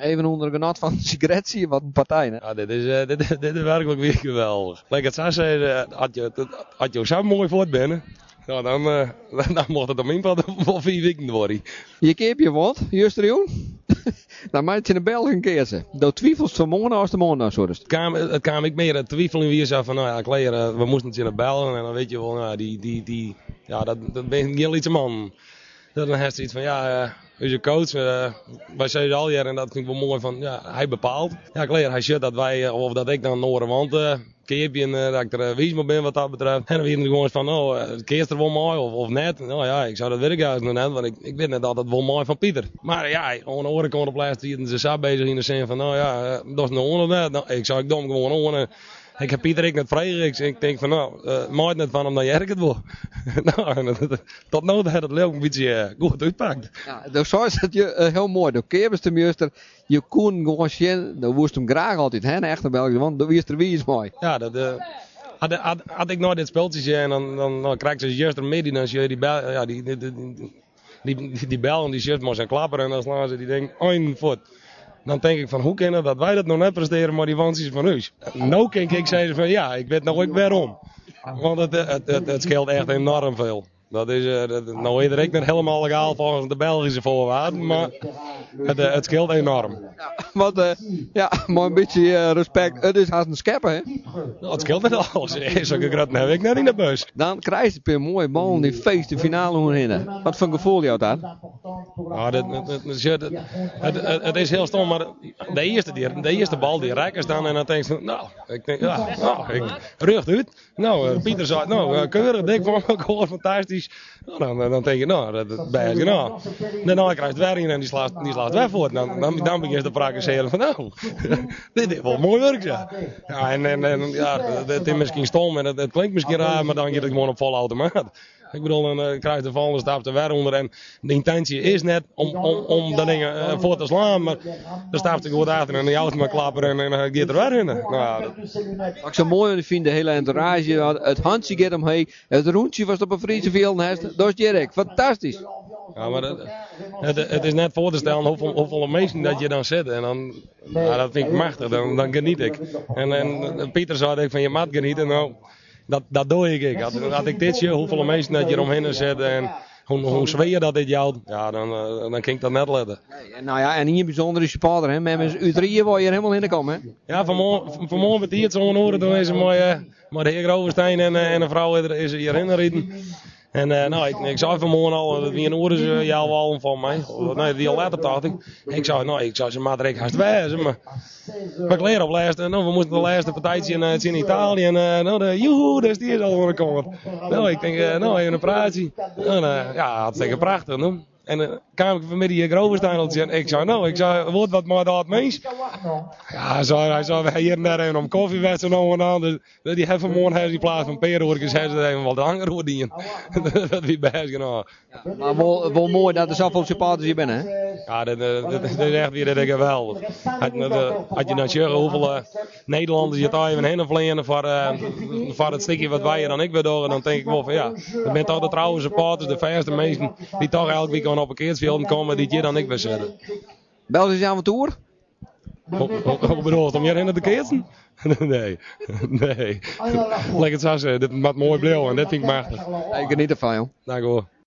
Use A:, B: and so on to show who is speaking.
A: even onder de genot van een sigaret zie je wat een partij, hè?
B: Ja, dit is werkelijk weer geweldig. Lekker het zo zeggen, had je zo mooi voor het binnen. Ja, dan mocht het om mijn pad wel 4 weken worden.
A: Je keep je wat, Justerioen? Dan maak je in de Belgen een keer ze. Dat twijfels van morgen als de morgen zo.
B: Het kwam ik meer twijfelen wie zo van, nou ja, Claire, we moesten het in de bellen en dan weet je wel, nou, ja, dat ben je iets man. Dan heeft ze iets van, ja, onze coach, wij zeiden al jaren en dat vind ik wel mooi van, ja, hij bepaalt. Ja, Claire, hij zegt dat wij, of dat ik dan naar de wand keerpje en dat ik er wies mee ben wat dat betreft. En dan weer gewoon van, het keert er wel mooi of net. Nou ja, ik zou dat werk juist nog net, want ik weet net altijd wel mooi van Pieter. Maar ja, aan de andere kant op laatst ze zo bezig in de zin van, nou ja, dat is nog onder net. Nou, ik zou dom gewoon onder. Ik heb Pieter net vragen. Ik denk van, nou, maakt net van hem dat je het wil. Nou, tot nu toe had het leuk een beetje goed uitpakt.
A: Ja, dus zo is het je heel mooi. De keerbers te meester, je kon gewoon zien, dan woest hem graag altijd, hè, echt een België, want de wist er wie is mooi.
B: Ja, had ik nooit dit speltje en dan krijg je juist er mee, dan zie je die bel, ja, die bel en die shift maar zijn klapper en dan slaan ze die ding een voet. Dan denk ik van, hoe kunnen dat wij dat nog net presteren, maar die wans van u. Nou kan ik zeggen van, ja, ik weet nog ook waarom. Want het scheelt echt enorm veel. Dat is, nou weet ik niet helemaal legaal volgens de Belgische voorwaarden, maar het scheelt enorm.
A: Ja, want, ja, maar een beetje respect, het is haast een schepper, hè?
B: Nou, het scheelt niet alles. Zulke gratten heb ik net in de bus.
A: Dan krijg je een mooie bal in die feest, de finale hoe. Wat voor een gevoel jou dat?
B: Nou, het is heel stom, maar de eerste bal die raken staan en dan denk je, nou, ik denk, ja, nou, ik rucht uit. Nou, Pieter zei, nou, keurig, dik voor me, gewoon fantastisch. Nou, dan denk je, nou, dat bij je, nou. Daarna krijgt het weer in en die slaat weg voor. Dan begin je te praktiseren van, nou, dit is wel mooi werk, ja. Ja, en ja, het is misschien stom en het klinkt misschien raar, maar dan gaat het gewoon op volle automaat. Ik bedoel, dan krijgt de volgende stap er weer onder en de intentie is net om dat ding voor te slaan, maar dan staat er gewoon achter en de auto maar klappen en dan gaat er weer in. Nou,
A: wat ik zo mooi vind, de hele entourage, het handje gaat omheen, het roentje was op een Friese velden, dat is Jerk, fantastisch.
B: Ja, maar het is net voor te stellen hoeveel mensen dat je dan zit. En dan, ja, dat vind ik machtig, dan geniet ik. En Pieter zei ik van je mag genieten, nou, dat doe ik. Had ik dit je, hoeveel mensen dat je eromheen zit en hoe zweer dat dit jou, ja, dan kan ik dat net letten.
A: Nou ja, en hier bijzonder is je vader, hè, met u drieën waar je er helemaal in komen, hè?
B: Ja, vanmorgen met het zo'n oren, toen is het maar de heer Grovenstein en een vrouw is hierin gereden. En nou, ik zei vanmorgen al, dat wie een oor is jou al van mij. Nee, die al later dacht ik. Ik zei ze maar direct haast wijzen. Maar ik leer op laatste, nou, we moesten de laatste partijtje in Italië. En nou, joehoe, daar is die al gekomen. Nou, ik denk, nou, even een praatje. En, ja, hartstikke prachtig, no? En kwam ik vanmiddag hier Grovenstein en ik zei, wordt wat maar dat mens? Ja, hij zei, wij hier net even om koffie wedstrijd aan. Dus die hebben vanmorgen die plaats van Peerhoorkens, hebben ze even wat langer hoorden. Dat wie best genoeg.
A: Ja, maar wel mooi dat er zoveel supporters hier binnen, hè?
B: Ja, dat is echt weer geweldig. Had je nou zeggen hoeveel Nederlanders je daar even heen vliegen voor het stukje wat wij dan ik weer door, dan denk ik wel van ja, dat zijn toch de trouwe supporters, de verste mensen die toch elke week op een keertje komen die je dan ik weer zetten.
A: Belgisch avontuur?
B: Hoe bedoel je, om je in de keertje? Nee. Lekker het zo zeggen, dit maakt mooi blauw en dit vind ik machtig.
A: Ik geniet ervan, joh.
B: Dank u wel.